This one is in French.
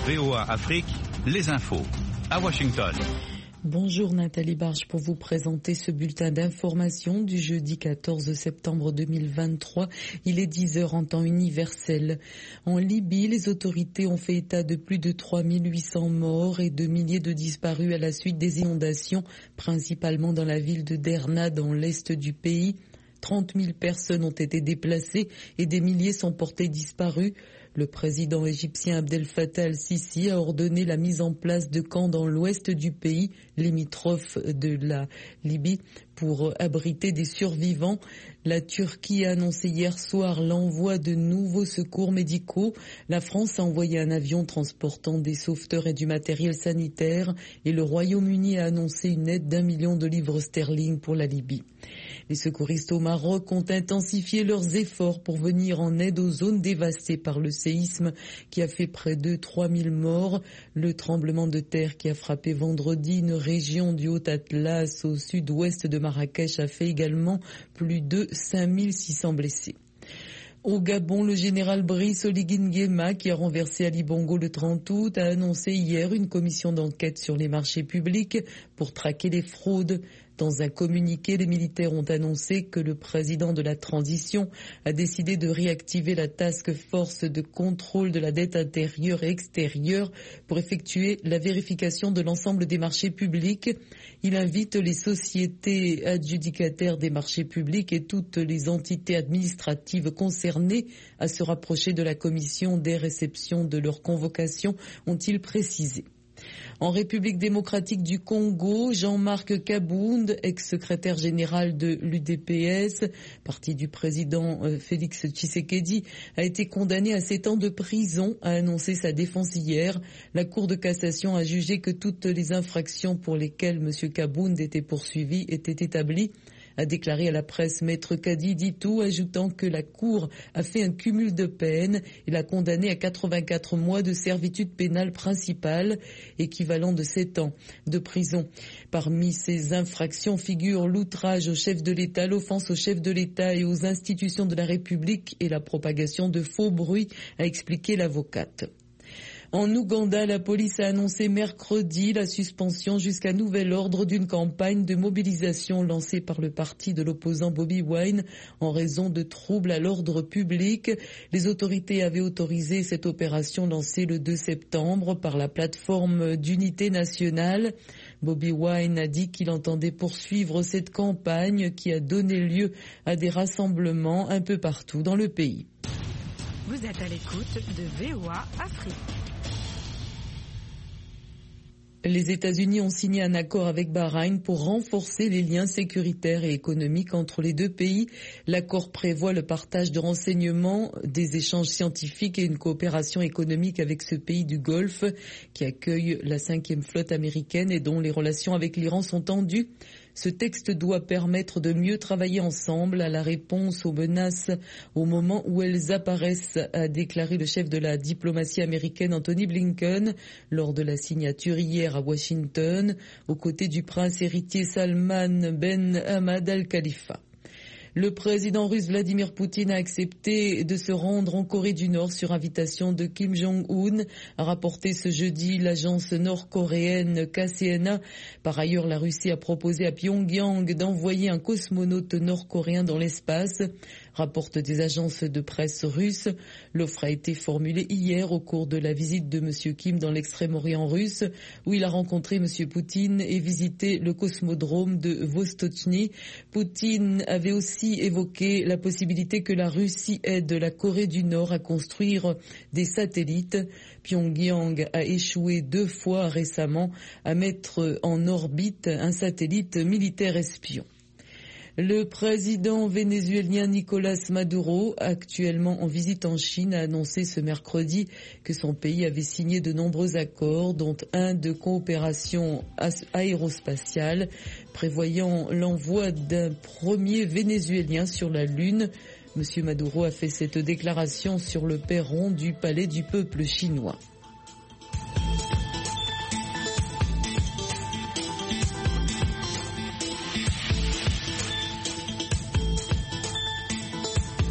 VOA Afrique, les infos. À Washington. Bonjour Nathalie Barge pour vous présenter ce bulletin d'information du jeudi 14 septembre 2023. Il est 10h en temps universel. En Libye, les autorités ont fait état de plus de 3800 morts et de milliers de disparus à la suite des inondations, principalement dans la ville de Derna dans l'est du pays. 30 000 personnes ont été déplacées et des milliers sont portés disparus. Le président égyptien Abdel Fattah al-Sisi a ordonné la mise en place de camps dans l'ouest du pays, limitrophe de la Libye, pour abriter des survivants. La Turquie a annoncé hier soir l'envoi de nouveaux secours médicaux. La France a envoyé un avion transportant des sauveteurs et du matériel sanitaire et le Royaume-Uni a annoncé une aide d'1 million de livres sterling pour la Libye. Les secouristes au Maroc ont intensifié leurs efforts pour venir en aide aux zones dévastées par le séisme qui a fait près de 3000 morts. Le tremblement de terre qui a frappé vendredi une région du Haut-Atlas au sud-ouest de Marrakech a fait également plus de 5600 blessés. Au Gabon, le général Brice Oligui Nguema, qui a renversé Ali Bongo le 30 août, a annoncé hier une commission d'enquête sur les marchés publics pour traquer les fraudes. Dans un communiqué, les militaires ont annoncé que le président de la transition a décidé de réactiver la task force de contrôle de la dette intérieure et extérieure pour effectuer la vérification de l'ensemble des marchés publics. Il invite les sociétés adjudicataires des marchés publics et toutes les entités administratives concernées à se rapprocher de la commission des réceptions de leur convocation, ont-ils précisé. En République démocratique du Congo, Jean-Marc Kabound, ex-secrétaire général de l'UDPS, parti du président Félix Tshisekedi, a été condamné à 7 ans de prison, a annoncé sa défense hier. La Cour de cassation a jugé que toutes les infractions pour lesquelles M. Kabound était poursuivi étaient établies, a déclaré à la presse Maître Kadi Ditou, ajoutant que la Cour a fait un cumul de peines et l'a condamné à 84 mois de servitude pénale principale, équivalent de 7 ans de prison. Parmi ces infractions figurent l'outrage au chef de l'État, l'offense au chef de l'État et aux institutions de la République et la propagation de faux bruits, a expliqué l'avocate. En Ouganda, la police a annoncé mercredi la suspension jusqu'à nouvel ordre d'une campagne de mobilisation lancée par le parti de l'opposant Bobi Wine en raison de troubles à l'ordre public. Les autorités avaient autorisé cette opération lancée le 2 septembre par la plateforme d'unité nationale. Bobi Wine a dit qu'il entendait poursuivre cette campagne qui a donné lieu à des rassemblements un peu partout dans le pays. Vous êtes à l'écoute de VOA Afrique. Les États-Unis ont signé un accord avec Bahreïn pour renforcer les liens sécuritaires et économiques entre les deux pays. L'accord prévoit le partage de renseignements, des échanges scientifiques et une coopération économique avec ce pays du Golfe qui accueille la 5e flotte américaine et dont les relations avec l'Iran sont tendues. Ce texte doit permettre de mieux travailler ensemble à la réponse aux menaces au moment où elles apparaissent, a déclaré le chef de la diplomatie américaine Anthony Blinken lors de la signature hier à Washington, aux côtés du prince héritier Salman Ben Hamad Al Khalifa. Le président russe Vladimir Poutine a accepté de se rendre en Corée du Nord sur invitation de Kim Jong-un, a rapporté ce jeudi l'agence nord-coréenne KCNA. Par ailleurs, la Russie a proposé à Pyongyang d'envoyer un cosmonaute nord-coréen dans l'espace, rapportent des agences de presse russes. L'offre a été formulée hier au cours de la visite de M. Kim dans l'extrême-orient russe, où il a rencontré M. Poutine et visité le cosmodrome de Vostochny. Poutine avait aussi évoqué la possibilité que la Russie aide la Corée du Nord à construire des satellites. Pyongyang a échoué 2 fois récemment à mettre en orbite un satellite militaire espion. Le président vénézuélien Nicolás Maduro, actuellement en visite en Chine, a annoncé ce mercredi que son pays avait signé de nombreux accords, dont un de coopération aérospatiale, prévoyant l'envoi d'un premier Vénézuélien sur la Lune. M. Maduro a fait cette déclaration sur le perron du palais du peuple chinois.